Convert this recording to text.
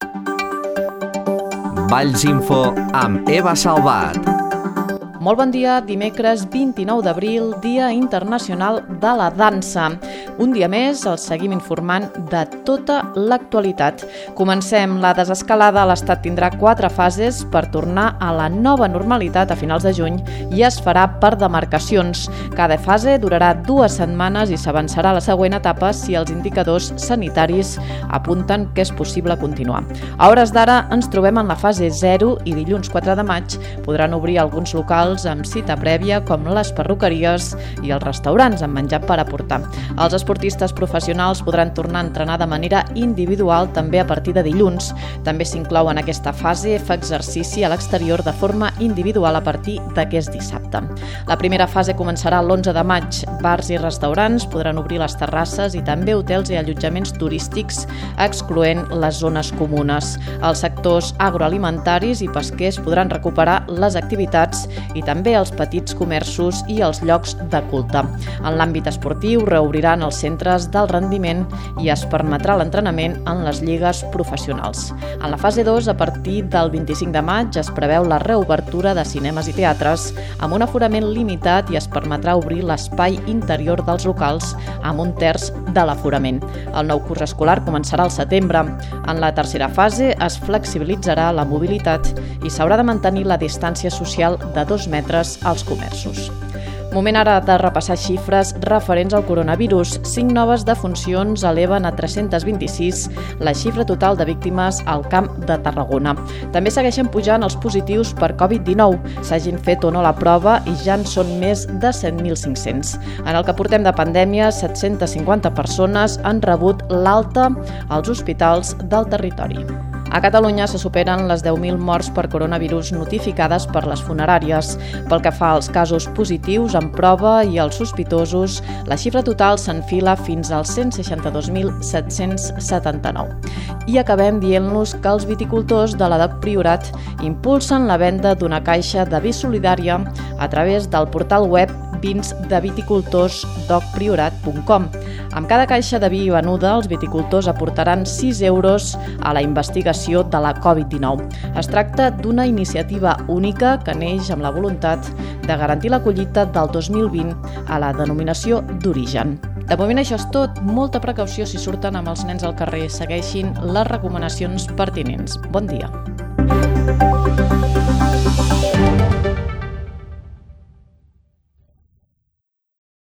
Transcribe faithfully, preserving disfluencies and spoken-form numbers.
Vallsinfo amb Eva Salvat. Molt bon dia, dimecres vint-i-nou d'abril, Dia Internacional de la Dansa. Un dia més els seguim informant de tota l'actualitat. Comencem. La desescalada a l'Estat tindrà quatre fases per tornar a la nova normalitat a finals de juny i es farà per demarcacions. Cada fase durarà dues setmanes i s'avançarà a la següent etapa si els indicadors sanitaris apunten que és possible continuar. A hores d'ara ens trobem en la fase zero i dilluns quatre de maig podran obrir alguns locals amb cita prèvia com les perruqueries i els restaurants amb menjar per aportar. Els esportistes professionals podran tornar a entrenar de manera individual també a partir de dilluns. També s'inclou en aquesta fase fer exercici a l'exterior de forma individual a partir d'aquest dissabte. La primera fase començarà l'onze de maig. Bars i restaurants podran obrir les terrasses i també hotels i allotjaments turístics, excloent les zones comunes. Els sectors agroalimentaris i pesquers podran recuperar les activitats i també els petits comerços i els llocs de culte. En l'àmbit esportiu reobriran els centres del rendiment i es permetrà l'entrenament en les lligues professionals. En la fase dos, a partir del vint-i-cinc de maig, es preveu la reobertura de cinemes i teatres amb un aforament limitat i es permetrà obrir l'espai interior dels locals amb un terç de l'aforament. El nou curs escolar començarà al setembre. En la tercera fase es flexibilitzarà la mobilitat i s'haurà de mantenir la distància social de dos metres als comerços. Moment ara de repassar xifres referents al coronavirus. Cinc noves defuncions eleven a tres-cents vint-i-sis la xifra total de víctimes al Camp de Tarragona. També segueixen pujant els positius per covid dinou, s'hagin fet o no la prova i ja en són més de set mil cinc-cents. En el que portem de pandèmia, set-cents cinquanta persones han rebut l'alta als hospitals del territori. A Catalunya se superen les deu mil morts per coronavirus notificades per les funeràries. Pel que fa als casos positius en prova i als sospitosos, la xifra total s'enfila fins als cent seixanta-dos mil set-cents setanta-nou. I acabem dient-los que els viticultors de la D O C Priorat impulsen la venda d'una caixa de vi solidària a través del portal web vins de viticultors doc priorat punt com. Amb cada caixa de vi venuda, els viticultors aportaran sis euros a la investigació de la covid dinou. Es tracta d'una iniciativa única que neix amb la voluntat de garantir la collita del dos mil vint a la denominació d'origen. De moment això és tot. Molta precaució si surten amb els nens al carrer. Segueixin les recomanacions pertinents. Bon dia.